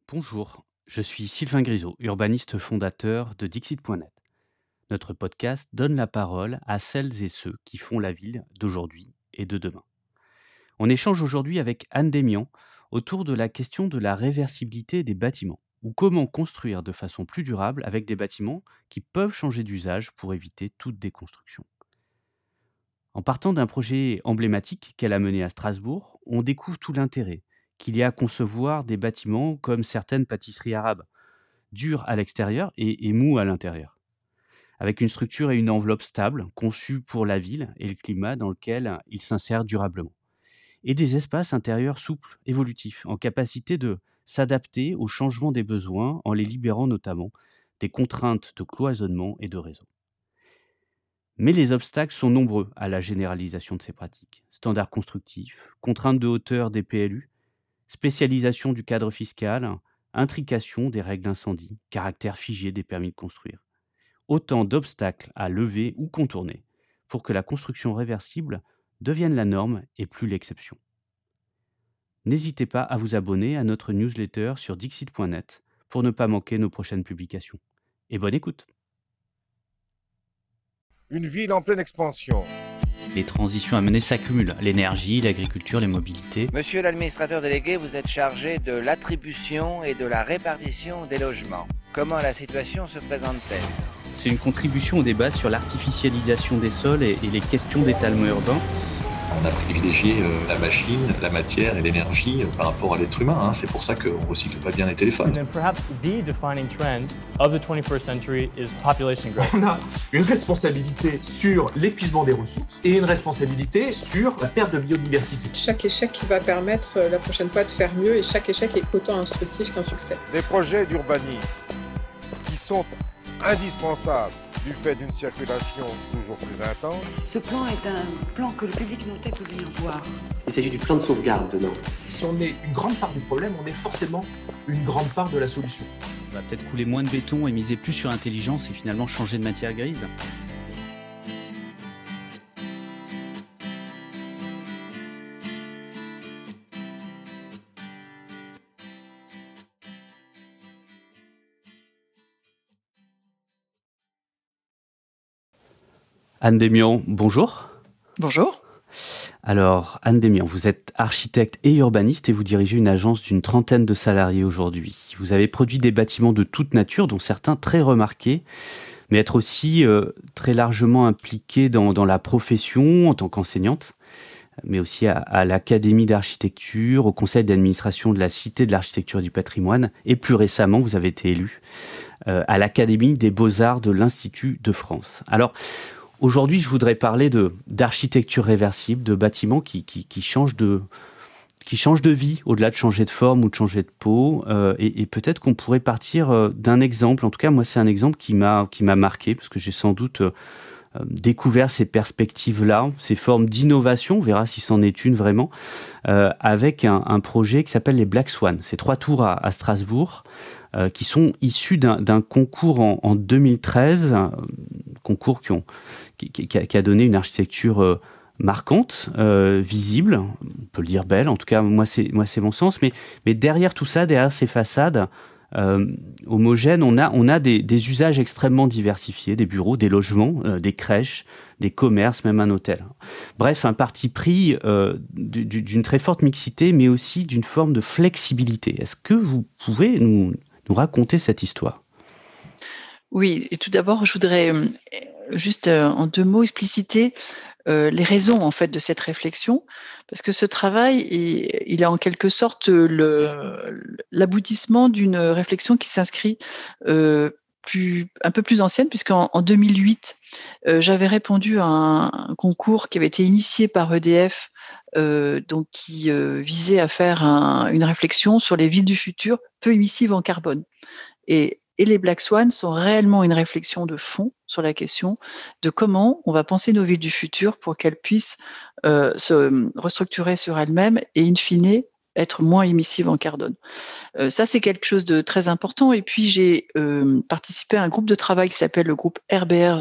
Bonjour, je suis Sylvain Grisot, urbaniste fondateur de Dixit.net. Notre podcast donne la parole à celles et ceux qui font la ville d'aujourd'hui et de demain. On échange aujourd'hui avec Anne Démian autour de la question de la réversibilité des bâtiments ou comment construire de façon plus durable avec des bâtiments qui peuvent changer d'usage pour éviter toute déconstruction. En partant d'un projet emblématique qu'elle a mené à Strasbourg, on découvre tout l'intérêt qu'il y a à concevoir des bâtiments comme certaines pâtisseries arabes dur à l'extérieur et mou à l'intérieur, avec une structure et une enveloppe stable, conçues pour la ville et le climat dans lequel il s'insère durablement, et des espaces intérieurs souples, évolutifs, en capacité de s'adapter aux changements des besoins en les libérant notamment des contraintes de cloisonnement et de réseau. Mais les obstacles sont nombreux à la généralisation de ces pratiques. Standards constructifs, contraintes de hauteur des PLU, spécialisation du cadre fiscal, intrication des règles incendie, caractère figé des permis de construire. Autant d'obstacles à lever ou contourner pour que la construction réversible devienne la norme et plus l'exception. N'hésitez pas à vous abonner à notre newsletter sur Dixit.net pour ne pas manquer nos prochaines publications. Et bonne écoute. Une ville en pleine expansion. Les transitions à mener s'accumulent, l'énergie, l'agriculture, les mobilités. Monsieur l'administrateur délégué, vous êtes chargé de l'attribution et de la répartition des logements. Comment la situation se présente-t-elle ? C'est une contribution au débat sur l'artificialisation des sols et les questions d'étalement urbain. On a privilégié la machine, la matière et l'énergie par rapport à l'être humain. C'est pour ça qu'on ne recycle pas bien les téléphones. And then perhaps the defining trend of the 21st century is population growth. On a une responsabilité sur l'épuisement des ressources et une responsabilité sur la perte de biodiversité. Chaque échec va permettre la prochaine fois de faire mieux et chaque échec est autant instructif qu'un succès. Des projets d'urbanisme qui sont indispensables du fait d'une circulation toujours plus intense. Ce plan est un plan que le public n'a peut-être voulu voir. Il s'agit du plan de sauvegarde dedans. Si on est une grande part du problème, on est forcément une grande part de la solution. On va peut-être couler moins de béton et miser plus sur l'intelligence et finalement changer de matière grise. Anne Démian, bonjour. Bonjour. Alors, Anne Démian, vous êtes architecte et urbaniste et vous dirigez une agence d'une trentaine de salariés aujourd'hui. Vous avez produit des bâtiments de toute nature, dont certains très remarqués, mais être aussi très largement impliqué dans la profession en tant qu'enseignante, mais aussi à l'Académie d'architecture, au conseil d'administration de la Cité de l'architecture et du patrimoine, et plus récemment, vous avez été élu à l'Académie des beaux-arts de l'Institut de France. Alors, aujourd'hui, je voudrais parler d'architecture réversible, de bâtiments qui changent de vie, au-delà de changer de forme ou de changer de peau. Et peut-être qu'on pourrait partir d'un exemple. En tout cas, moi, c'est un exemple qui m'a marqué, parce que j'ai sans doute découvert ces perspectives-là, ces formes d'innovation, on verra si c'en est une vraiment, avec un projet qui s'appelle les Black Swan. C'est 3 tours à Strasbourg, qui sont issus d'un concours en 2013, concours qui a donné une architecture marquante, visible, on peut le dire belle, en tout cas moi c'est mon sens, mais derrière tout ça, derrière ces façades homogènes, on a des usages extrêmement diversifiés, des bureaux, des logements, des crèches, des commerces, même un hôtel. Bref, un parti pris d'une très forte mixité, mais aussi d'une forme de flexibilité. Est-ce que vous pouvez nous raconter cette histoire ? Oui, et tout d'abord, je voudrais juste en 2 mots expliciter les raisons en fait de cette réflexion, parce que ce travail, il est en quelque sorte l'aboutissement d'une réflexion qui s'inscrit un peu plus ancienne, puisqu'en 2008, j'avais répondu à un concours qui avait été initié par EDF, donc qui visait à faire une réflexion sur les villes du futur peu émissives en carbone. Et les Black Swan sont réellement une réflexion de fond sur la question de comment on va penser nos villes du futur pour qu'elles puissent se restructurer sur elles-mêmes et in fine être moins émissives en carbone. Ça, c'est quelque chose de très important. Et puis, j'ai participé à un groupe de travail qui s'appelle le groupe RBR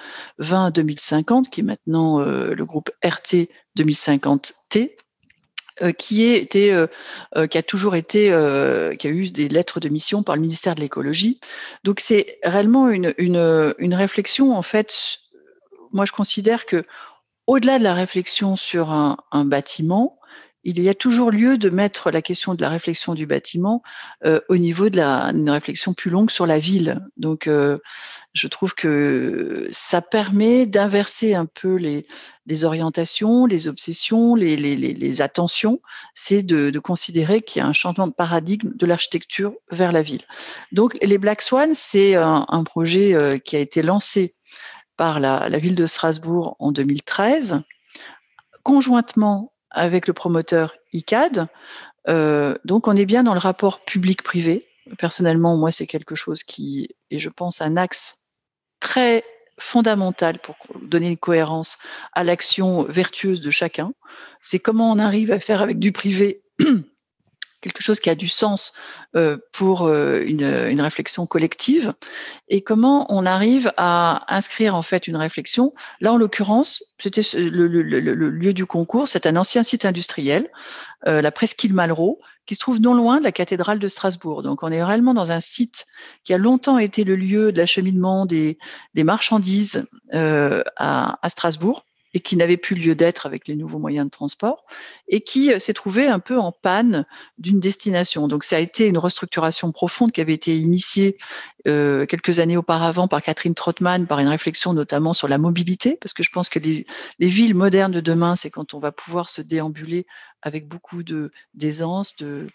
2020-2050, qui est maintenant le groupe RT 2050T, qui a toujours été, qui a eu des lettres de mission par le ministère de l'écologie. Donc c'est réellement une réflexion, en fait. Moi, je considère que au-delà de la réflexion sur un bâtiment, il y a toujours lieu de mettre la question de la réflexion du bâtiment au niveau d'une réflexion plus longue sur la ville. Donc, je trouve que ça permet d'inverser un peu les orientations, les obsessions, les attentions. C'est de considérer qu'il y a un changement de paradigme de l'architecture vers la ville. Donc, les Black Swan, c'est un projet qui a été lancé par la ville de Strasbourg en 2013, conjointement avec le promoteur ICAD. Donc, on est bien dans le rapport public-privé. Personnellement, moi, c'est quelque chose qui est, je pense, un axe très fondamental pour donner une cohérence à l'action vertueuse de chacun. C'est comment on arrive à faire avec du privé quelque chose qui a du sens pour une réflexion collective, et comment on arrive à inscrire en fait une réflexion. Là, en l'occurrence, c'était le lieu du concours, c'est un ancien site industriel, la Presqu'île Malraux, qui se trouve non loin de la cathédrale de Strasbourg. Donc, on est réellement dans un site qui a longtemps été le lieu de l'acheminement des marchandises à Strasbourg, et qui n'avait plus lieu d'être avec les nouveaux moyens de transport, et qui s'est trouvé un peu en panne d'une destination. Donc, ça a été une restructuration profonde qui avait été initiée quelques années auparavant par Catherine Trottmann, par une réflexion notamment sur la mobilité, parce que je pense que les villes modernes de demain, c'est quand on va pouvoir se déambuler avec beaucoup d'aisance,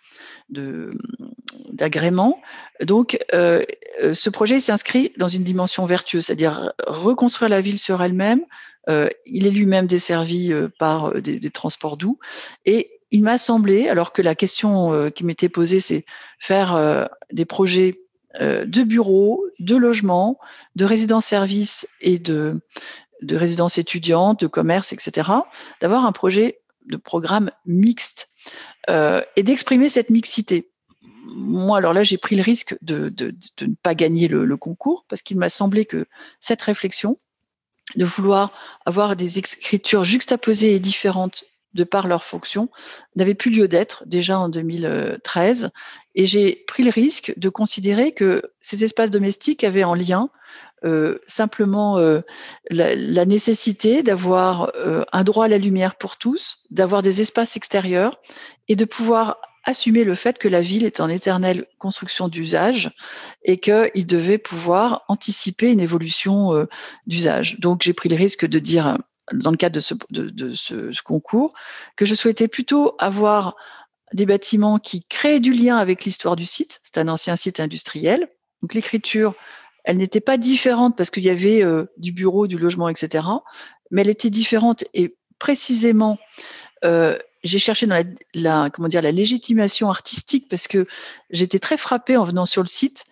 d'agrément. Donc, ce projet s'inscrit dans une dimension vertueuse, c'est-à-dire reconstruire la ville sur elle-même. Il est lui-même desservi par des transports doux. Et il m'a semblé, alors que la question qui m'était posée, c'est faire des projets de bureaux, de logements, de résidences-services et de résidences étudiantes, de commerce, etc., d'avoir un projet de programme mixte et d'exprimer cette mixité. Moi, alors là, j'ai pris le risque de ne pas gagner le concours, parce qu'il m'a semblé que cette réflexion, de vouloir avoir des écritures juxtaposées et différentes de par leur fonction, n'avait plus lieu d'être déjà en 2013. Et j'ai pris le risque de considérer que ces espaces domestiques avaient en lien simplement la nécessité d'avoir un droit à la lumière pour tous, d'avoir des espaces extérieurs et de pouvoir assumer le fait que la ville est en éternelle construction d'usage et qu'il devait pouvoir anticiper une évolution d'usage. Donc, j'ai pris le risque de dire, dans le cadre de ce concours, que je souhaitais plutôt avoir des bâtiments qui créent du lien avec l'histoire du site. C'est un ancien site industriel. Donc, l'écriture, elle n'était pas différente parce qu'il y avait du bureau, du logement, etc. Mais elle était différente et précisément j'ai cherché dans la légitimation artistique, parce que j'étais très frappée en venant sur le site.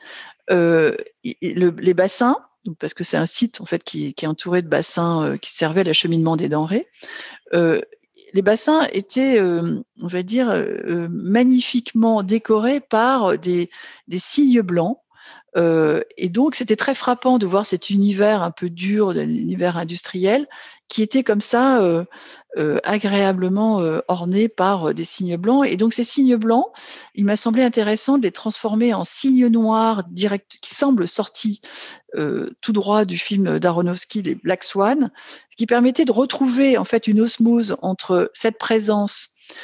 Les bassins, parce que c'est un site en fait qui est entouré de bassins qui servaient à l'acheminement des denrées. Les bassins étaient, on va dire, magnifiquement décorés par des signes blancs. Et donc, c'était très frappant de voir cet univers un peu dur, l'univers industriel, qui était comme ça agréablement orné par des signes blancs. Et donc, ces signes blancs, il m'a semblé intéressant de les transformer en signes noirs directs, qui semblent sortis tout droit du film d'Aronofsky, les Black Swan, qui permettait de retrouver en fait une osmose entre cette présence,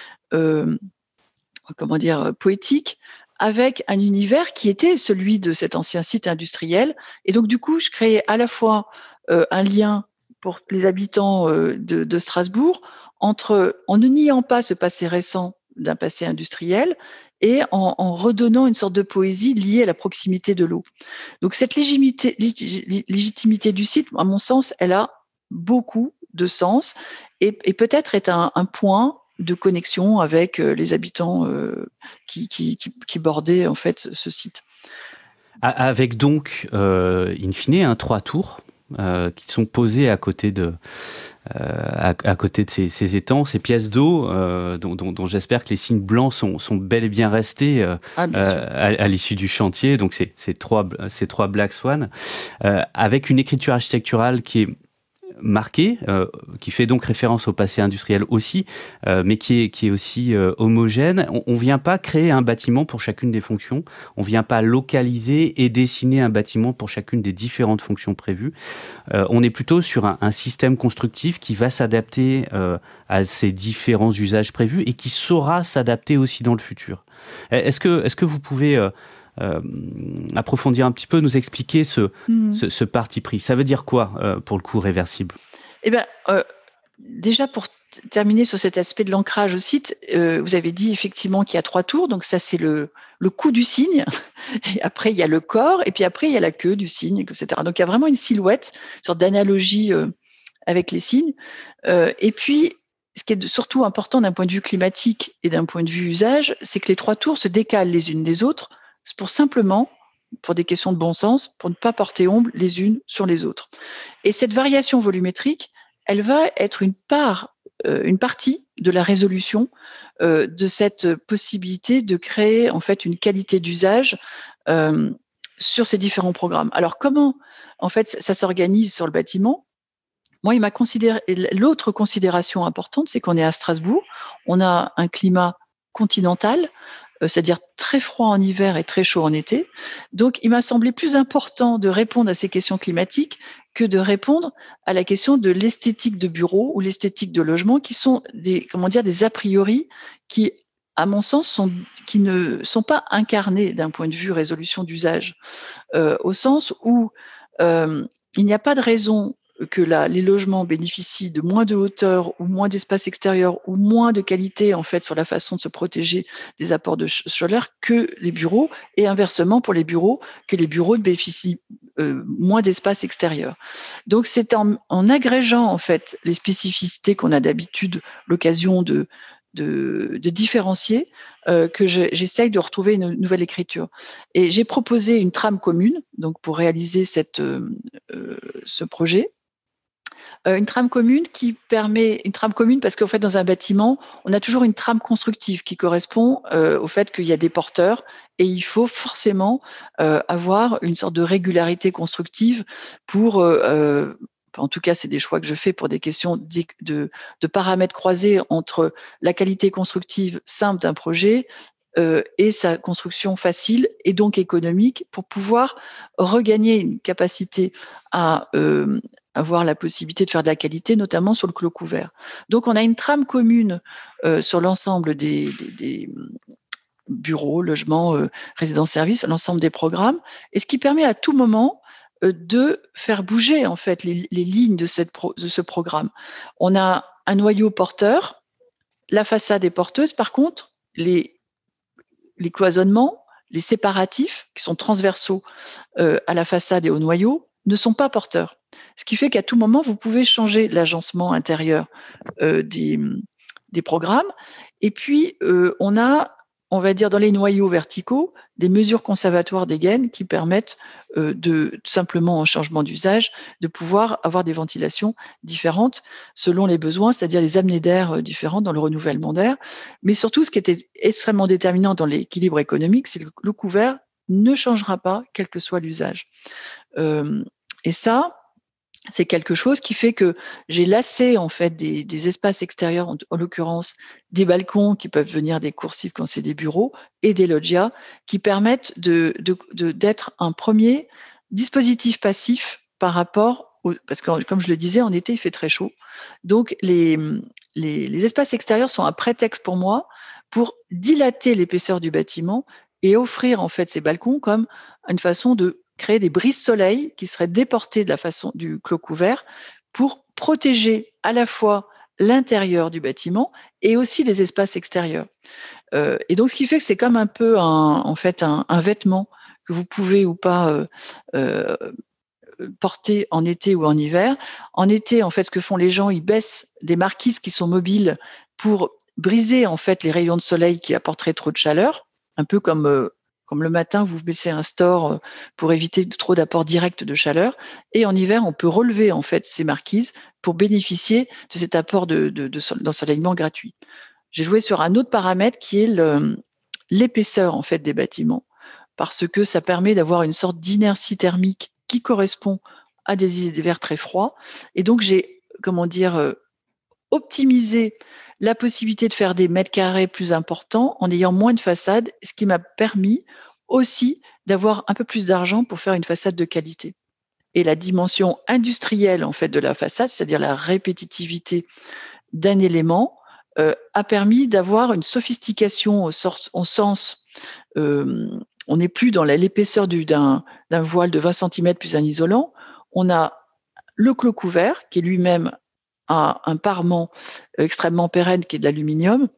poétique, avec un univers qui était celui de cet ancien site industriel. Et donc, du coup, je créais à la fois un lien pour les habitants de Strasbourg, en ne niant pas ce passé récent d'un passé industriel et en redonnant une sorte de poésie liée à la proximité de l'eau. Donc, cette légitimité du site, à mon sens, elle a beaucoup de sens et peut-être est un point de connexion avec les habitants qui bordaient en fait ce site. Avec donc, in fine, 3 tours qui sont posées à côté de ces étangs, ces pièces d'eau dont j'espère que les signes blancs sont bel et bien restés à l'issue du chantier. Donc ces trois Black Swan, avec une écriture architecturale qui est marqué, qui fait donc référence au passé industriel aussi, mais qui est aussi homogène. On ne vient pas créer un bâtiment pour chacune des fonctions, on ne vient pas localiser et dessiner un bâtiment pour chacune des différentes fonctions prévues. On est plutôt sur un système constructif qui va s'adapter à ces différents usages prévus et qui saura s'adapter aussi dans le futur. Est-ce que vous pouvez approfondir un petit peu, nous expliquer ce parti pris? Ça veut dire quoi pour le coup réversible? Eh bien, déjà pour terminer sur cet aspect de l'ancrage au site, vous avez dit effectivement qu'il y a 3 tours, donc ça c'est le cou du cygne, et après il y a le corps, et puis après il y a la queue du cygne, etc. Donc il y a vraiment une silhouette, une sorte d'analogie avec les cygnes. Et puis, ce qui est surtout important d'un point de vue climatique et d'un point de vue usage, c'est que les 3 tours se décalent les unes les autres, c'est pour des questions de bon sens, pour ne pas porter ombre les unes sur les autres. Et cette variation volumétrique, elle va être une partie de la résolution de cette possibilité de créer en fait une qualité d'usage sur ces différents programmes. Alors comment en fait ça s'organise sur le bâtiment? Moi, l'autre considération importante, c'est qu'on est à Strasbourg, on a un climat continental, c'est-à-dire très froid en hiver et très chaud en été. Donc, il m'a semblé plus important de répondre à ces questions climatiques que de répondre à la question de l'esthétique de bureau ou l'esthétique de logement, qui sont des a priori qui, à mon sens, qui ne sont pas incarnés d'un point de vue résolution d'usage, au sens où il n'y a pas de raison que les logements bénéficient de moins de hauteur ou moins d'espace extérieur ou moins de qualité en fait sur la façon de se protéger des apports de chaleur que les bureaux, et inversement pour les bureaux, que les bureaux bénéficient moins d'espace extérieur. Donc c'est en agrégeant en fait les spécificités qu'on a d'habitude l'occasion de différencier que j'essaye de retrouver une nouvelle écriture. Et j'ai proposé une trame commune donc pour réaliser ce projet. Une trame commune parce qu'en fait dans un bâtiment on a toujours une trame constructive qui correspond au fait qu'il y a des porteurs et il faut forcément avoir une sorte de régularité constructive pour en tout cas c'est des choix que je fais pour des questions de paramètres croisés entre la qualité constructive simple d'un projet et sa construction facile et donc économique pour pouvoir regagner une capacité à avoir la possibilité de faire de la qualité, notamment sur le clos couvert. Donc, on a une trame commune sur l'ensemble des bureaux, logements, résidences-services, l'ensemble des programmes, et ce qui permet à tout moment de faire bouger en fait les lignes de ce programme. On a un noyau porteur, la façade est porteuse, par contre, les cloisonnements, les séparatifs, qui sont transversaux à la façade et au noyau, ne sont pas porteurs. Ce qui fait qu'à tout moment, vous pouvez changer l'agencement intérieur des programmes. Et puis, on a, on va dire, dans les noyaux verticaux, des mesures conservatoires des gaines qui permettent simplement en changement d'usage, de pouvoir avoir des ventilations différentes selon les besoins, c'est-à-dire les amenées d'air différentes dans le renouvellement d'air. Mais surtout, ce qui était extrêmement déterminant dans l'équilibre économique, c'est que le couvert ne changera pas, quel que soit l'usage. Et ça, c'est quelque chose qui fait que j'ai lassé en fait des espaces extérieurs, en l'occurrence des balcons qui peuvent venir des coursives quand c'est des bureaux et des loggias qui permettent d'être un premier dispositif passif par rapport parce que comme je le disais, en été il fait très chaud, donc les espaces extérieurs sont un prétexte pour moi pour dilater l'épaisseur du bâtiment et offrir en fait ces balcons comme une façon de créer des brises-soleil qui seraient déportés de la façon du clos couvert pour protéger à la fois l'intérieur du bâtiment et aussi les espaces extérieurs. Et donc, ce qui fait que c'est comme un peu un vêtement que vous pouvez ou pas porter en été ou en hiver. En été, en fait, ce que font les gens, ils baissent des marquises qui sont mobiles pour briser en fait les rayons de soleil qui apporteraient trop de chaleur, un peu comme le matin, vous baissez un store pour éviter trop d'apport direct de chaleur. Et en hiver, on peut relever en fait ces marquises pour bénéficier de cet apport d'ensoleillement gratuit. J'ai joué sur un autre paramètre qui est l'épaisseur en fait des bâtiments, parce que ça permet d'avoir une sorte d'inertie thermique qui correspond à des hivers très froids. Et donc, j'ai, optimisé la possibilité de faire des mètres carrés plus importants en ayant moins de façades, ce qui m'a permis aussi d'avoir un peu plus d'argent pour faire une façade de qualité. Et la dimension industrielle en fait de la façade, c'est-à-dire la répétitivité d'un élément, a permis d'avoir une sophistication au sens, on n'est plus dans l'épaisseur d'un voile de 20 cm plus un isolant. On a le clos couvert qui lui-même a un parement extrêmement pérenne qui est de l'aluminium,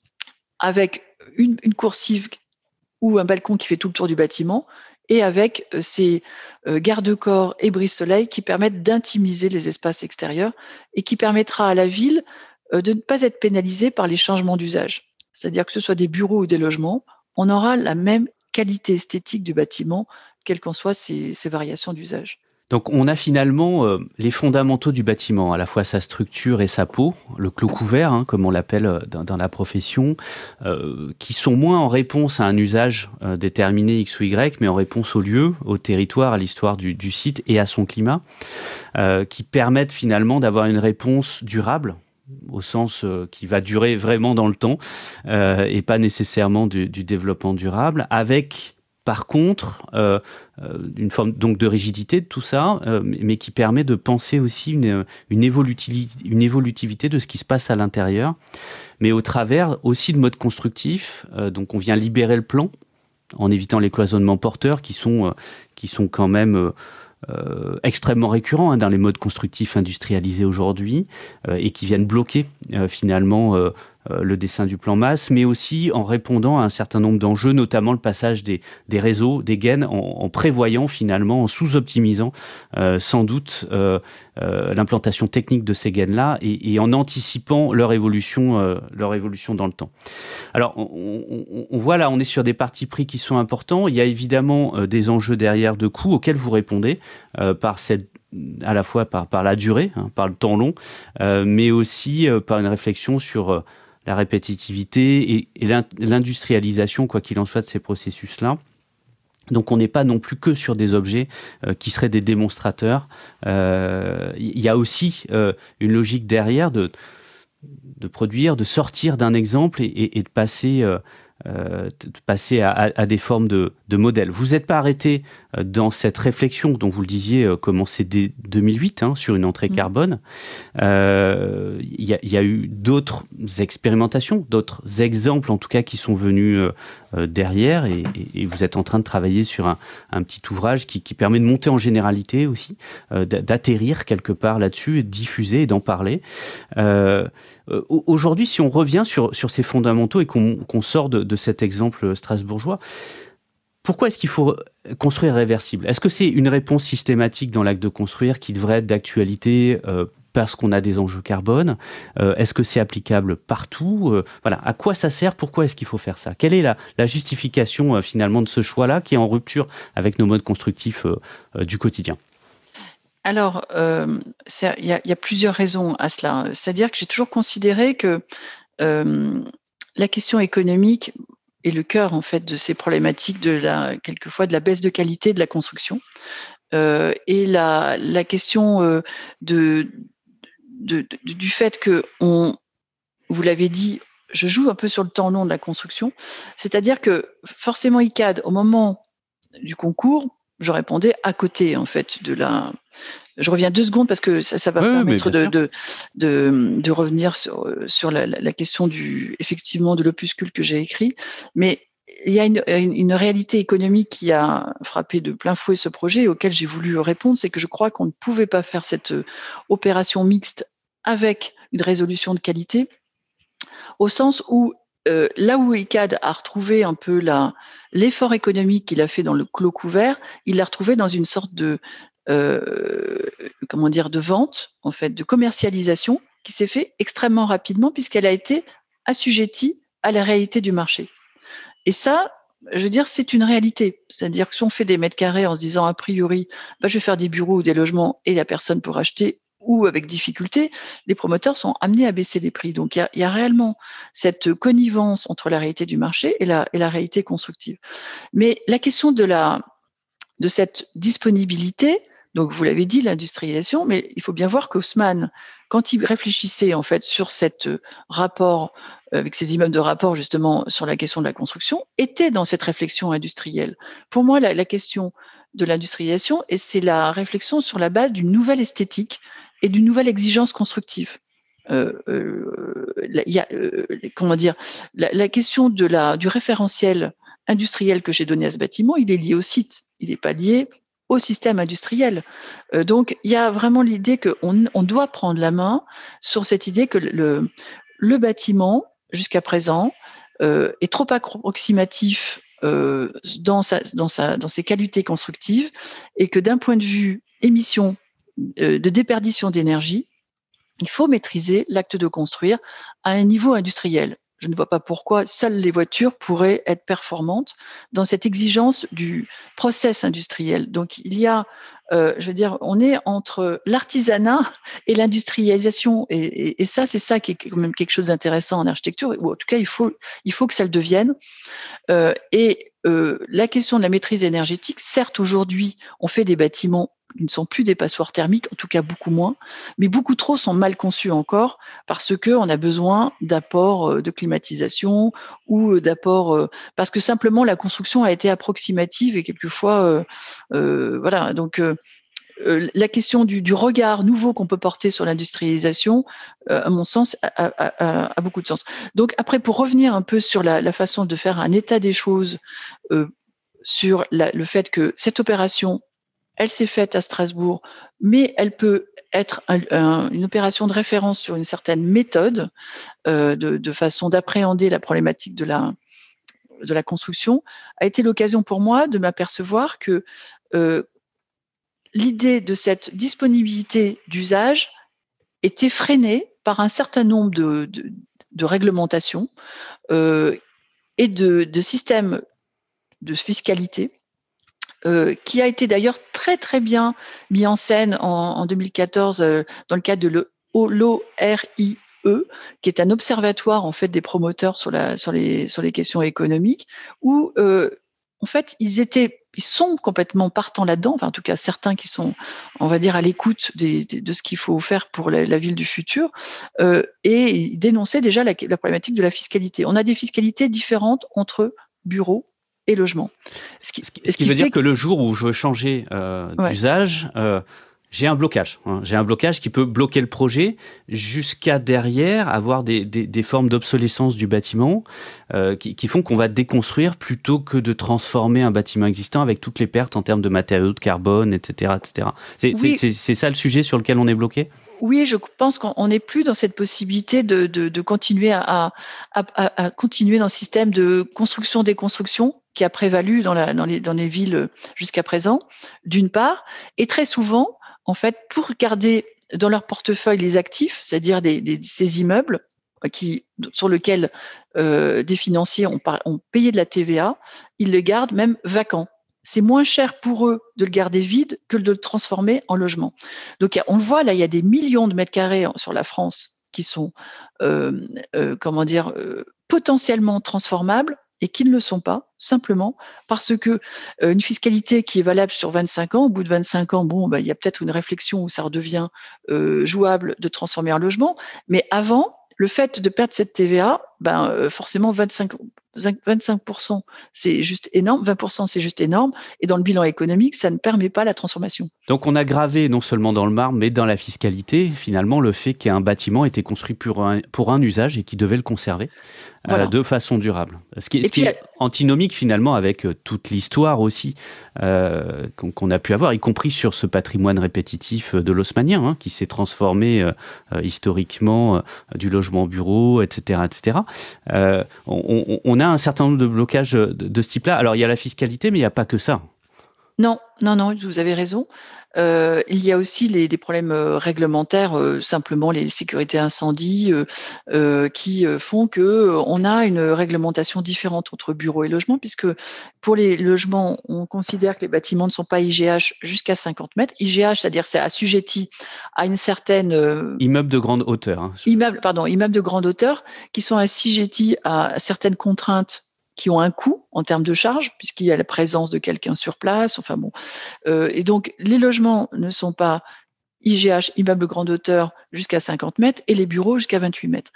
avec une coursive ou un balcon qui fait tout le tour du bâtiment, et avec ces garde-corps et brise-soleil qui permettent d'intimiser les espaces extérieurs et qui permettra à la ville de ne pas être pénalisée par les changements d'usage. C'est-à-dire que ce soit des bureaux ou des logements, on aura la même qualité esthétique du bâtiment, quelles qu'en soient ces variations d'usage. Donc on a finalement les fondamentaux du bâtiment, à la fois sa structure et sa peau, le clos couvert, comme on l'appelle dans la profession, qui sont moins en réponse à un usage déterminé X ou Y, mais en réponse au lieu, au territoire, à l'histoire du site et à son climat, qui permettent finalement d'avoir une réponse durable, au sens qui va durer vraiment dans le temps, et pas nécessairement du développement durable, avec par contre une forme donc de rigidité de tout ça, mais qui permet de penser aussi une évolutivité de ce qui se passe à l'intérieur, mais au travers aussi de modes constructifs. Donc on vient libérer le plan en évitant les cloisonnements porteurs qui sont quand même extrêmement récurrents dans les modes constructifs industrialisés aujourd'hui, et qui viennent bloquer finalement le dessin du plan masse, mais aussi en répondant à un certain nombre d'enjeux, notamment le passage des réseaux, des gaines, en prévoyant finalement, en sous-optimisant sans doute l'implantation technique de ces gaines-là et en anticipant leur évolution dans le temps. Alors, on voit là, on est sur des partis pris qui sont importants. Il y a évidemment des enjeux derrière de coûts auxquels vous répondez à la fois par la durée, par le temps long, mais aussi par une réflexion sur la répétitivité et l'industrialisation, quoi qu'il en soit, de ces processus-là. Donc on n'est pas non plus que sur des objets qui seraient des démonstrateurs. Il y a aussi une logique derrière de produire, de sortir d'un exemple et de passer à des formes de modèles. Vous n'êtes pas arrêté dans cette réflexion dont vous le disiez, commencée dès 2008 sur une entrée carbone. Il y a eu d'autres expérimentations, d'autres exemples en tout cas qui sont venus derrière et vous êtes en train de travailler sur un petit ouvrage qui permet de monter en généralité aussi, d'atterrir quelque part là-dessus, et de diffuser et d'en parler. Aujourd'hui, si on revient sur ces fondamentaux et qu'on sort de cet exemple strasbourgeois, pourquoi est-ce qu'il faut construire réversible ? Est-ce que c'est une réponse systématique dans l'acte de construire qui devrait être d'actualité parce qu'on a des enjeux carbone ? Est-ce que c'est applicable partout ? Voilà, à quoi ça sert ? Pourquoi est-ce qu'il faut faire ça ? Quelle est la justification finalement de ce choix-là qui est en rupture avec nos modes constructifs du quotidien ? Alors, il y a plusieurs raisons à cela. C'est-à-dire que j'ai toujours considéré que la question économique est le cœur en fait de ces problématiques quelquefois de la baisse de qualité de la construction, et la question du fait que vous l'avez dit, je joue un peu sur le temps long de la construction, c'est-à-dire que forcément ICAD au moment du concours, je répondais à côté en fait je reviens 2 secondes parce que ça va permettre de revenir sur la question effectivement de l'opuscule que j'ai écrit. Mais il y a une réalité économique qui a frappé de plein fouet ce projet et auquel j'ai voulu répondre, c'est que je crois qu'on ne pouvait pas faire cette opération mixte avec une résolution de qualité, au sens où là où ICAD a retrouvé un peu l'effort économique qu'il a fait dans le clos couvert, il l'a retrouvé dans une sorte de vente, en fait, de commercialisation qui s'est fait extrêmement rapidement puisqu'elle a été assujettie à la réalité du marché. Et ça, je veux dire, c'est une réalité. C'est-à-dire que si on fait des mètres carrés en se disant a priori, je vais faire des bureaux ou des logements et la personne pour acheter, ou avec difficulté, les promoteurs sont amenés à baisser les prix. Donc, il y a réellement cette connivence entre la réalité du marché et la réalité constructive. Mais la question de cette disponibilité Donc, vous l'avez dit, l'industrialisation, mais il faut bien voir qu'Haussmann, quand il réfléchissait en fait sur cet rapport, avec ces immeubles de rapport justement sur la question de la construction, était dans cette réflexion industrielle. Pour moi, la question de l'industrialisation, et c'est la réflexion sur la base d'une nouvelle esthétique et d'une nouvelle exigence constructive. Comment dire, la question du référentiel industriel que j'ai donné à ce bâtiment, il est lié au site, il n'est pas lié au système industriel. Donc, il y a vraiment l'idée qu'on doit prendre la main sur cette idée que le bâtiment, jusqu'à présent, est trop approximatif dans ses qualités constructives et que d'un point de vue émission de déperdition d'énergie, il faut maîtriser l'acte de construire à un niveau industriel. Je ne vois pas pourquoi seules les voitures pourraient être performantes dans cette exigence du process industriel. Donc, il y a, on est entre l'artisanat et l'industrialisation. Et ça, c'est ça qui est quand même quelque chose d'intéressant en architecture, ou en tout cas, il faut que ça le devienne. La question de la maîtrise énergétique, certes, aujourd'hui, on fait des bâtiments qui ne sont plus des passoires thermiques, en tout cas beaucoup moins, mais beaucoup trop sont mal conçus encore parce qu'on a besoin d'apports de climatisation ou d'apports parce que simplement la construction a été approximative et quelquefois voilà. Donc la question du regard nouveau qu'on peut porter sur l'industrialisation, à mon sens, a beaucoup de sens. Donc après, pour revenir un peu sur la façon de faire un état des choses sur le fait que cette opération, elle s'est faite à Strasbourg, mais elle peut être une opération de référence sur une certaine méthode de façon d'appréhender la problématique de la construction, a été l'occasion pour moi de m'apercevoir que l'idée de cette disponibilité d'usage était freinée par un certain nombre de réglementations et de systèmes de fiscalité qui a été d'ailleurs très très bien mis en scène en 2014 dans le cadre de l'ORIE, qui est un observatoire en fait des promoteurs sur les questions économiques, où en fait ils sont complètement partants là-dedans, enfin en tout cas certains qui sont, on va dire, à l'écoute de ce qu'il faut faire pour la ville du futur, et ils dénonçaient déjà la problématique de la fiscalité. On a des fiscalités différentes entre bureaux et logement. Ce qui veut dire que le jour où je veux changer d'usage, j'ai un blocage. J'ai un blocage qui peut bloquer le projet jusqu'à derrière avoir des formes d'obsolescence du bâtiment qui font qu'on va déconstruire plutôt que de transformer un bâtiment existant avec toutes les pertes en termes de matériaux, de carbone, etc. etc. C'est ça le sujet sur lequel on est bloqué ? Oui, je pense qu'on n'est plus dans cette possibilité de continuer à continuer dans le système de construction-déconstruction qui a prévalu dans les villes jusqu'à présent, d'une part, et très souvent, en fait, pour garder dans leur portefeuille les actifs, c'est-à-dire ces immeubles sur lesquels des financiers ont payé de la TVA, ils le gardent même vacant. C'est moins cher pour eux de le garder vide que de le transformer en logement. Donc, on le voit, là, il y a des millions de mètres carrés sur la France qui sont, potentiellement transformables et qui ne le sont pas, simplement parce que une fiscalité qui est valable sur 25 ans, au bout de 25 ans, il y a peut-être une réflexion où ça redevient jouable de transformer en logement, mais avant, le fait de perdre cette TVA, forcément 25%, c'est juste énorme, 20% c'est juste énorme, et dans le bilan économique, ça ne permet pas la transformation. Donc on a gravé non seulement dans le marbre, mais dans la fiscalité, finalement, le fait qu'un bâtiment était construit pour un usage et qui devait le conserver de façon durable. Ce qui est antinomique finalement avec toute l'histoire aussi qu'on a pu avoir, y compris sur ce patrimoine répétitif de l'haussmannien, qui s'est transformé historiquement du logement bureau, etc. etc. On a un certain nombre de blocages de ce type-là. Alors, il y a la fiscalité, mais il n'y a pas que ça. Non, vous avez raison. Il y a aussi des problèmes réglementaires, simplement les sécurités incendie, qui font qu'on a une réglementation différente entre bureaux et logements, puisque pour les logements, on considère que les bâtiments ne sont pas IGH jusqu'à 50 mètres. IGH, c'est-à-dire c'est assujetti à une certaine... Immeubles de grande hauteur. Immeubles de grande hauteur qui sont assujettis à certaines contraintes qui ont un coût en termes de charge, puisqu'il y a la présence de quelqu'un sur place. Enfin bon, et donc les logements ne sont pas IGH, immeuble grande hauteur, jusqu'à 50 mètres, et les bureaux jusqu'à 28 mètres.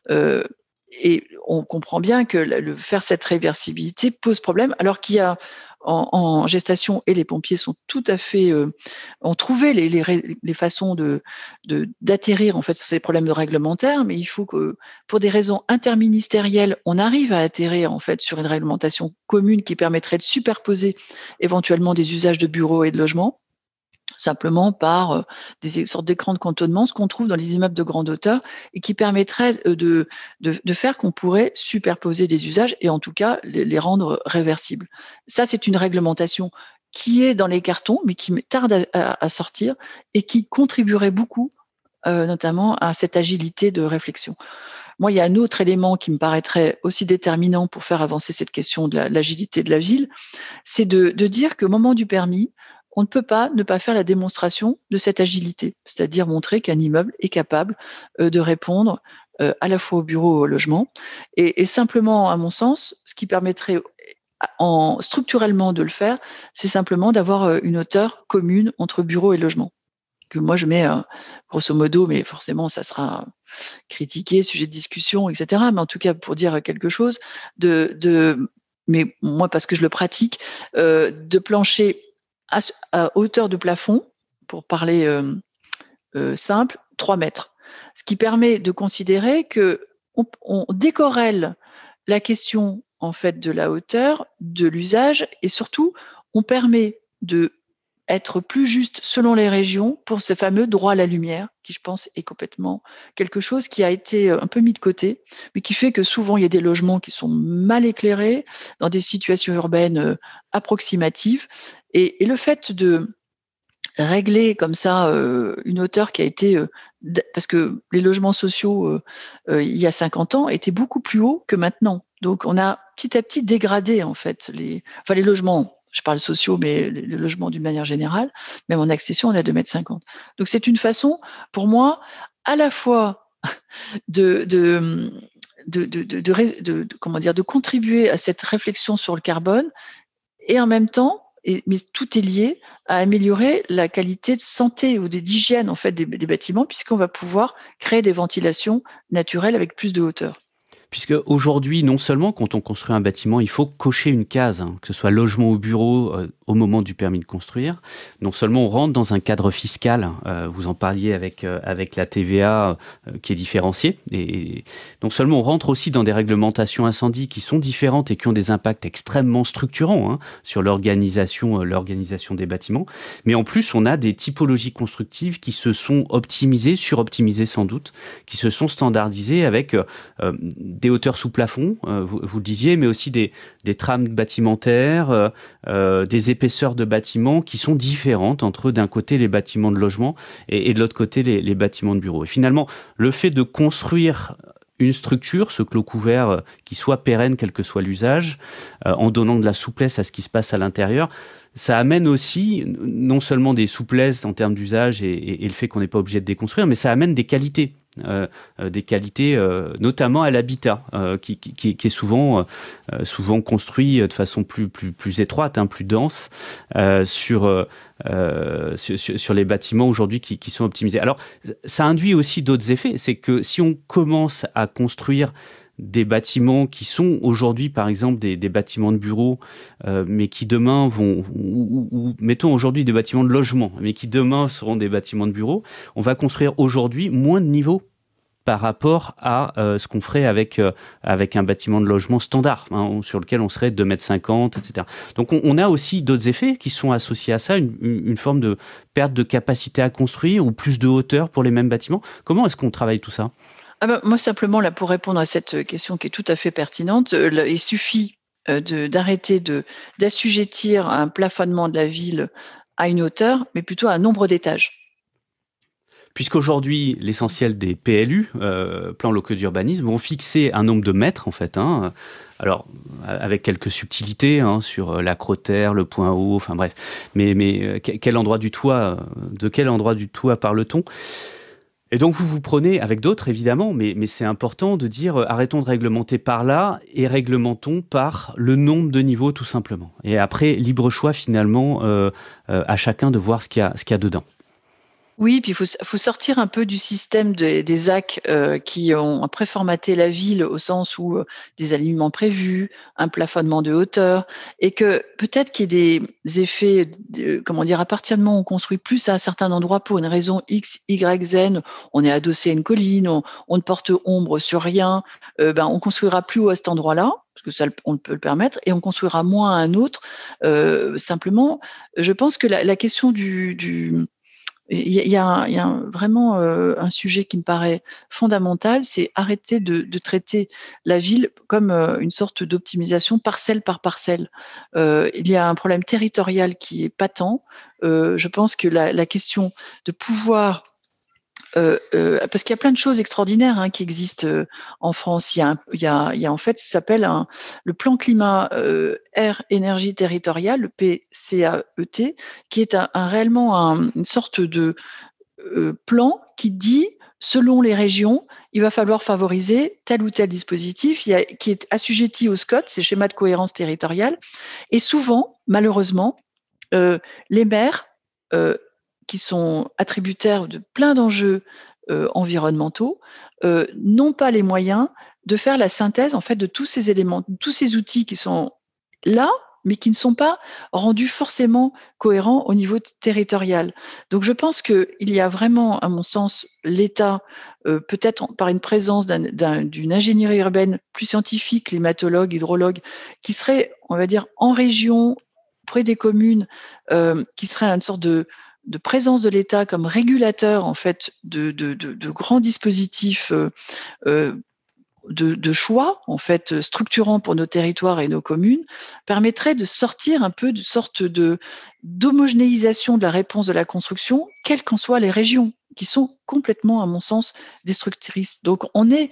Et on comprend bien que faire cette réversibilité pose problème, alors qu'il y a en gestation, et les pompiers sont tout à fait ont trouvé les façons d'atterrir en fait sur ces problèmes réglementaires, mais il faut que pour des raisons interministérielles, on arrive à atterrir en fait sur une réglementation commune qui permettrait de superposer éventuellement des usages de bureaux et de logements, simplement par des sortes d'écrans de cantonnement, ce qu'on trouve dans les immeubles de grande hauteur, et qui permettrait de faire qu'on pourrait superposer des usages et en tout cas les rendre réversibles. Ça, c'est une réglementation qui est dans les cartons, mais qui tarde à sortir et qui contribuerait beaucoup, notamment à cette agilité de réflexion. Moi, il y a un autre élément qui me paraîtrait aussi déterminant pour faire avancer cette question de l'agilité de la ville, c'est de dire qu'au moment du permis, on ne peut pas ne pas faire la démonstration de cette agilité, c'est-à-dire montrer qu'un immeuble est capable de répondre à la fois au bureau et au logement. Et simplement, à mon sens, ce qui permettrait structurellement de le faire, c'est simplement d'avoir une hauteur commune entre bureau et logement. Que moi, je mets grosso modo, mais forcément, ça sera critiqué, sujet de discussion, etc. Mais en tout cas, pour dire quelque chose, mais moi, parce que je le pratique, de plancher à hauteur de plafond, pour parler simple, 3 mètres. Ce qui permet de considérer qu'on décorrèle la question en fait de la hauteur, de l'usage, et surtout, on permet d'être plus juste selon les régions pour ce fameux droit à la lumière, qui je pense est complètement quelque chose qui a été un peu mis de côté, mais qui fait que souvent il y a des logements qui sont mal éclairés, dans des situations urbaines approximatives, et le fait de régler comme ça une hauteur qui a été... parce que les logements sociaux, il y a 50 ans, étaient beaucoup plus hauts que maintenant. Donc on a petit à petit dégradé en fait les logements, je parle sociaux, mais les logements d'une manière générale, même en accession, on a 2,50 m. Donc c'est une façon, pour moi, à la fois de contribuer à cette réflexion sur le carbone, et en même temps, mais tout est lié à améliorer la qualité de santé ou d'hygiène en fait des bâtiments, puisqu'on va pouvoir créer des ventilations naturelles avec plus de hauteur. Puisque aujourd'hui, non seulement quand on construit un bâtiment, il faut cocher une case, que ce soit logement ou bureau, au moment du permis de construire. Non seulement on rentre dans un cadre fiscal, vous en parliez avec la TVA qui est différenciée, et non seulement on rentre aussi dans des réglementations incendie qui sont différentes et qui ont des impacts extrêmement structurants sur l'organisation des bâtiments, mais en plus on a des typologies constructives qui se sont optimisées, suroptimisées sans doute, qui se sont standardisées avec des hauteurs sous plafond, vous le disiez, mais aussi des trames bâtimentaires, des épaisseurs de bâtiments qui sont différentes entre d'un côté les bâtiments de logement et de l'autre côté les bâtiments de bureaux. Et finalement, le fait de construire une structure, ce clos couvert qui soit pérenne quel que soit l'usage, en donnant de la souplesse à ce qui se passe à l'intérieur, ça amène aussi non seulement des souplesses en termes d'usage et le fait qu'on n'est pas obligé de déconstruire, mais ça amène des qualités. Notamment à l'habitat qui est souvent construit de façon plus étroite, plus dense sur les bâtiments aujourd'hui qui sont optimisés. Alors ça induit aussi d'autres effets, c'est que si on commence à construire des bâtiments qui sont aujourd'hui, par exemple, des bâtiments de bureaux, mais qui demain ou mettons aujourd'hui des bâtiments de logement, mais qui demain seront des bâtiments de bureaux, on va construire aujourd'hui moins de niveaux par rapport à ce qu'on ferait avec un bâtiment de logement standard, sur lequel on serait 2,50 m, etc. Donc on a aussi d'autres effets qui sont associés à ça, une forme de perte de capacité à construire ou plus de hauteur pour les mêmes bâtiments. Comment est-ce qu'on travaille tout ça ? Moi, simplement, là, pour répondre à cette question qui est tout à fait pertinente, il suffit d'arrêter d'assujettir un plafonnement de la ville à une hauteur, mais plutôt à un nombre d'étages. Puisqu'aujourd'hui, l'essentiel des PLU, plans locaux d'urbanisme, vont fixer un nombre de mètres, en fait, alors avec quelques subtilités sur l'acrotère, le point haut, enfin bref, mais de quel endroit du toit parle-t-on ? Et donc vous prenez, avec d'autres évidemment, mais c'est important de dire arrêtons de réglementer par là et réglementons par le nombre de niveaux tout simplement. Et après, libre choix finalement à chacun de voir ce qu'il y a dedans. Oui, puis il faut sortir un peu du système des ZAC qui ont préformaté la ville au sens où des alignements prévus, un plafonnement de hauteur, et que peut-être qu'il y ait des effets, à partir du moment où on construit plus à un certain endroit pour une raison X, Y, Z, on est adossé à une colline, on ne porte ombre sur rien, on construira plus haut à cet endroit-là, parce que ça, on peut le permettre, et on construira moins à un autre. Simplement, je pense que la question il y a vraiment un sujet qui me paraît fondamental, c'est arrêter de traiter la ville comme une sorte d'optimisation parcelle par parcelle. Il y a un problème territorial qui est patent. Je pense que la question de pouvoir parce qu'il y a plein de choses extraordinaires qui existent en France. Il y a en fait, ça s'appelle le plan climat air énergie territoriale, le PCAET, qui est réellement une sorte de plan qui dit, selon les régions, il va falloir favoriser tel ou tel dispositif qui est assujetti au SCOT, c'est schéma de cohérence territoriale. Et souvent, malheureusement, les maires qui sont attributaires de plein d'enjeux environnementaux, n'ont pas les moyens de faire la synthèse en fait de tous ces éléments, de tous ces outils qui sont là, mais qui ne sont pas rendus forcément cohérents au niveau territorial. Donc je pense qu'il y a vraiment, à mon sens, l'État, peut-être par une présence d'une ingénierie urbaine plus scientifique, climatologue, hydrologue, qui serait, on va dire, en région, près des communes, qui serait une sorte de présence de l'État comme régulateur en fait de grands dispositifs de choix en fait structurants pour nos territoires et nos communes, permettrait de sortir un peu de sorte d'homogénéisation de la réponse de la construction, quelles qu'en soient les régions, qui sont complètement, à mon sens, destructrices. Donc on est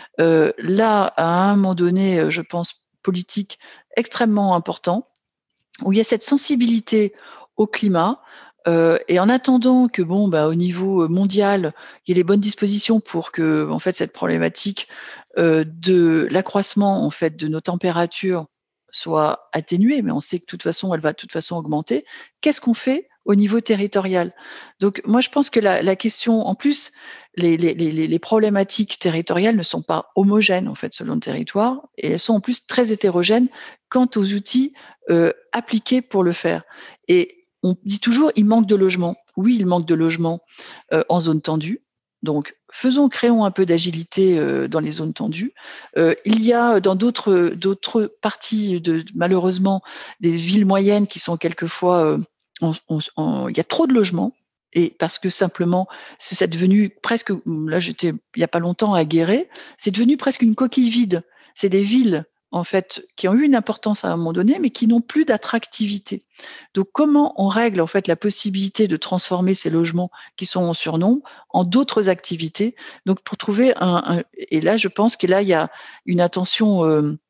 là à un moment donné, je pense, politique extrêmement important, où il y a cette sensibilité au climat. Et en attendant que au niveau mondial, il y ait les bonnes dispositions pour que en fait cette problématique de l'accroissement en fait de nos températures soit atténuée, mais on sait que de toute façon elle va de toute façon augmenter. Qu'est-ce qu'on fait au niveau territorial? Donc moi je pense que la question, en plus, les problématiques territoriales ne sont pas homogènes en fait selon le territoire, et elles sont en plus très hétérogènes quant aux outils appliqués pour le faire. Et on dit toujours il manque de logements. Oui, il manque de logements en zone tendue. Donc, créons un peu d'agilité dans les zones tendues. Il y a dans d'autres parties, malheureusement, des villes moyennes qui sont quelquefois, il y a trop de logements. Et parce que simplement, c'est devenu presque, là j'étais il n'y a pas longtemps à Guéret, c'est devenu presque une coquille vide. C'est des villes en fait, qui ont eu une importance à un moment donné, mais qui n'ont plus d'attractivité. Donc, comment on règle en fait la possibilité de transformer ces logements qui sont en surnombre en d'autres activités? Donc, pour trouver et là, je pense que là, il y a une attention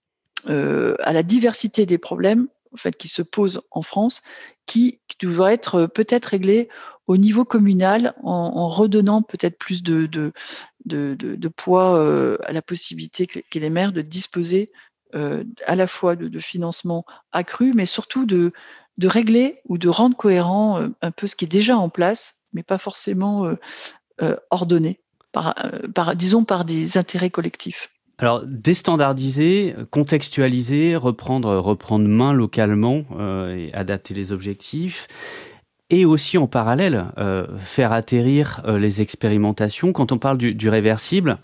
à la diversité des problèmes en fait qui se posent en France, qui doit être peut-être réglée au niveau communal en redonnant peut-être plus de poids à la possibilité qu'est les maires de disposer à la fois de financement accru, mais surtout de régler ou de rendre cohérent un peu ce qui est déjà en place, mais pas forcément ordonné par des intérêts collectifs. Alors, déstandardiser, contextualiser, reprendre main localement et adapter les objectifs. Et aussi en parallèle, faire atterrir les expérimentations. Quand on parle du réversible,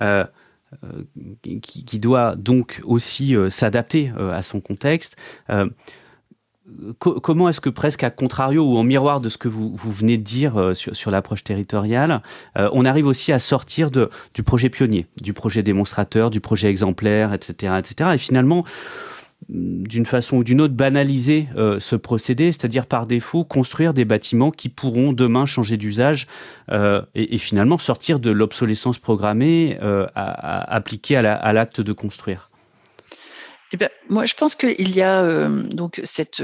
qui doit donc aussi s'adapter à son contexte. Comment est-ce que, presque à contrario ou en miroir de ce que vous venez de dire sur l'approche territoriale, on arrive aussi à sortir du projet pionnier, du projet démonstrateur, du projet exemplaire, etc., etc. Et finalement, d'une façon ou d'une autre, banaliser ce procédé, c'est-à-dire par défaut construire des bâtiments qui pourront demain changer d'usage et finalement sortir de l'obsolescence programmée appliquée à l'acte de construire. Eh bien, moi, je pense qu'il y a donc cette,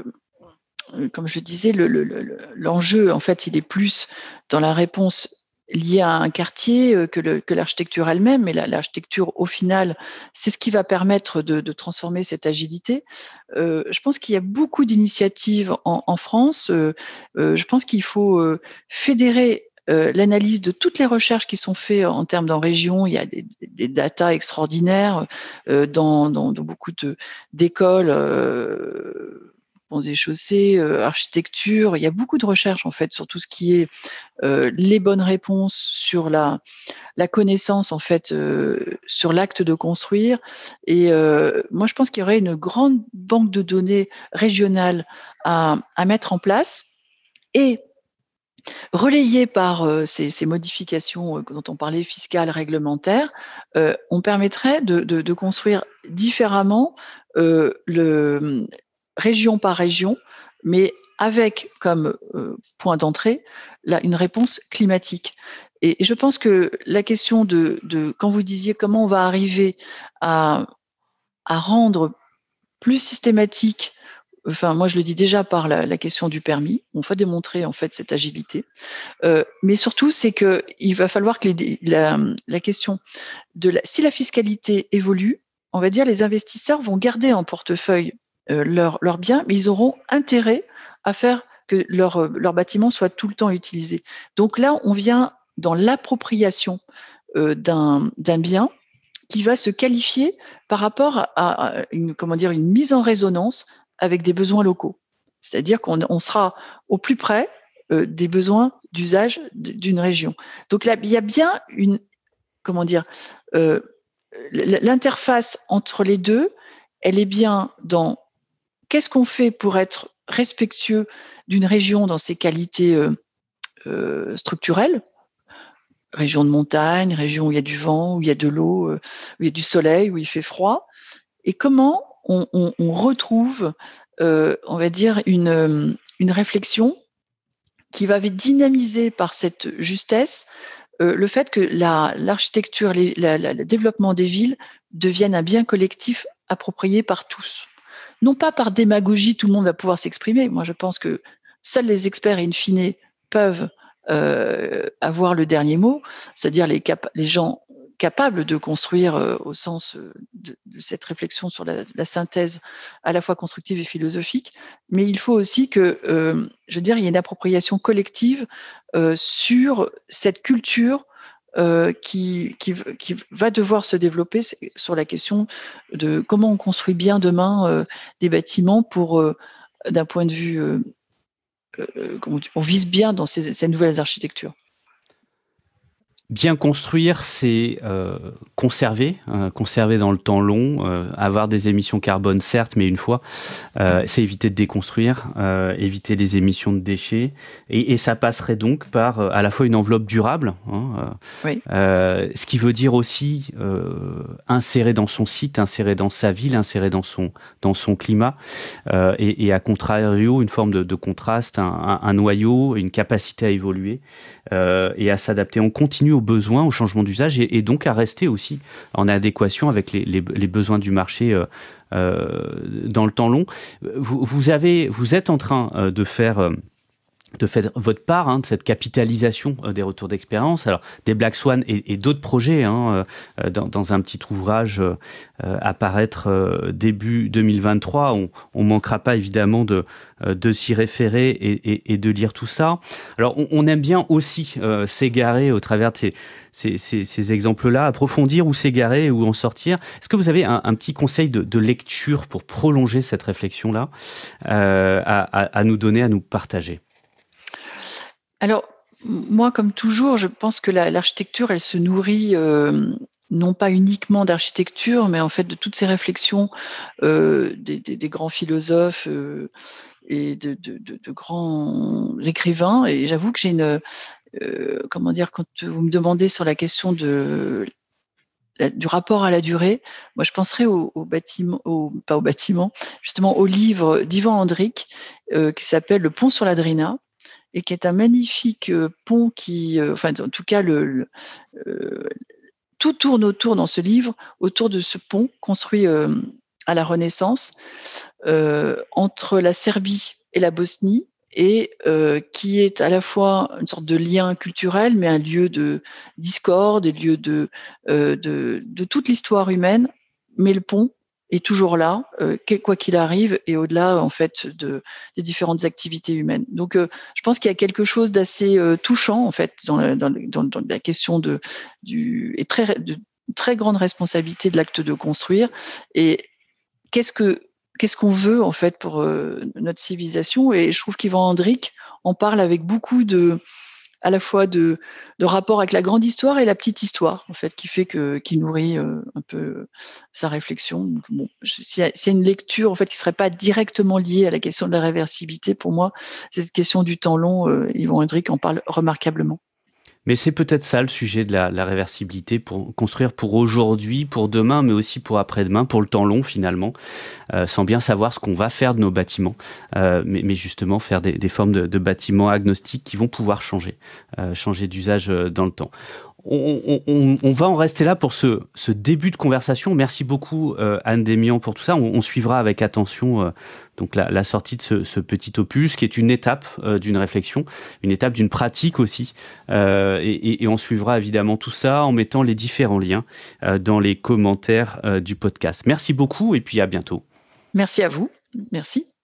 comme je disais, l'enjeu, en fait, il est plus dans la réponse lié à un quartier que l'architecture elle-même. Mais l'architecture, au final, c'est ce qui va permettre de transformer cette agilité. Je pense qu'il y a beaucoup d'initiatives en France. Je pense qu'il faut fédérer l'analyse de toutes les recherches qui sont faites en termes dans région. Il y a des datas extraordinaires dans beaucoup d'écoles, ponts et chaussées, architecture. Il y a beaucoup de recherches en fait sur tout ce qui est les bonnes réponses sur la connaissance en fait sur l'acte de construire. Et moi, je pense qu'il y aurait une grande banque de données régionale à mettre en place et relayées par ces modifications dont on parlait, fiscales, réglementaires. On permettrait de construire différemment région par région, mais avec comme point d'entrée une réponse climatique. Et je pense que la question quand vous disiez comment on va arriver à rendre plus systématique, enfin moi je le dis déjà par la question du permis, on va démontrer en fait cette agilité, mais surtout c'est que il va falloir que la question si la fiscalité évolue, on va dire les investisseurs vont garder en portefeuille leurs biens, mais ils auront intérêt à faire que leur bâtiment soit tout le temps utilisé. Donc là, on vient dans l'appropriation d'un bien qui va se qualifier par rapport à une mise en résonance avec des besoins locaux. C'est-à-dire qu'on sera au plus près des besoins d'usage d'une région. Donc là, il y a bien l'interface entre les deux, elle est bien dans qu'est-ce qu'on fait pour être respectueux d'une région dans ses qualités structurelles, région de montagne, région où il y a du vent, où il y a de l'eau, où il y a du soleil, où il fait froid, et comment on retrouve, on va dire, une réflexion qui va dynamiser par cette justesse le fait que l'architecture, le développement des villes devienne un bien collectif approprié par tous. Non pas par démagogie, tout le monde va pouvoir s'exprimer. Moi, je pense que seuls les experts, in fine, peuvent avoir le dernier mot, c'est-à-dire les gens capables de construire au sens de cette réflexion sur la synthèse à la fois constructive et philosophique. Mais il faut aussi que, il y ait une appropriation collective sur cette culture qui va devoir se développer sur la question de comment on construit bien demain des bâtiments pour, d'un point de vue, on vise bien dans ces nouvelles architectures. Bien construire, c'est conserver dans le temps long, avoir des émissions carbone, certes, mais une fois, c'est éviter de déconstruire, éviter les émissions de déchets, et ça passerait donc par à la fois une enveloppe durable, oui. Ce qui veut dire aussi insérer dans son site, insérer dans sa ville, insérer dans son climat, et à contrario, une forme de contraste, un noyau, une capacité à évoluer et à s'adapter. On continue aux besoins, au changement d'usage et donc à rester aussi en adéquation avec les besoins du marché dans le temps long. Vous êtes en train de faire votre part de cette capitalisation des retours d'expérience, alors des Black Swan et d'autres projets dans un petit ouvrage à paraître début 2023. On manquera pas évidemment de s'y référer et de lire tout ça. Alors on aime bien aussi s'égarer au travers de ces exemples-là, approfondir ou s'égarer ou en sortir. Est-ce que vous avez un petit conseil de lecture pour prolonger cette réflexion-là à nous donner, à nous partager ? Alors, moi, comme toujours, je pense que l'architecture, elle se nourrit non pas uniquement d'architecture, mais en fait de toutes ces réflexions des grands philosophes et de grands écrivains. Et j'avoue que j'ai quand vous me demandez sur la question du rapport à la durée, moi je penserais pas au bâtiment, justement au livre d'Ivan Andrić qui s'appelle Le pont sur la Drina, et qui est un magnifique pont en tout cas, tout tourne autour dans ce livre, autour de ce pont construit à la Renaissance entre la Serbie et la Bosnie, et qui est à la fois une sorte de lien culturel, mais un lieu de discorde, un lieu de toute l'histoire humaine, mais le pont est toujours là, quoi qu'il arrive, et au-delà en fait des différentes activités humaines. Donc, je pense qu'il y a quelque chose d'assez touchant en fait dans la question de très grande responsabilité de l'acte de construire. Et qu'est-ce qu'on veut en fait pour notre civilisation? Et je trouve qu'Ivan Andrić en parle avec beaucoup à la fois de rapport avec la grande histoire et la petite histoire, en fait, qui nourrit un peu sa réflexion. Donc, bon, c'est une lecture en fait qui serait pas directement liée à la question de la réversibilité. Pour moi, cette question du temps long, Ivan Andrić en parle remarquablement. Mais c'est peut-être ça le sujet de la réversibilité, pour construire pour aujourd'hui, pour demain, mais aussi pour après-demain, pour le temps long finalement, sans bien savoir ce qu'on va faire de nos bâtiments, mais justement faire des formes de bâtiments agnostiques qui vont pouvoir changer d'usage dans le temps. On va en rester là pour ce début de conversation. Merci beaucoup Anne Démian pour tout ça. On suivra avec attention donc la sortie de ce petit opus qui est une étape d'une réflexion, une étape d'une pratique aussi. Et on suivra évidemment tout ça en mettant les différents liens dans les commentaires du podcast. Merci beaucoup et puis à bientôt. Merci à vous. Merci.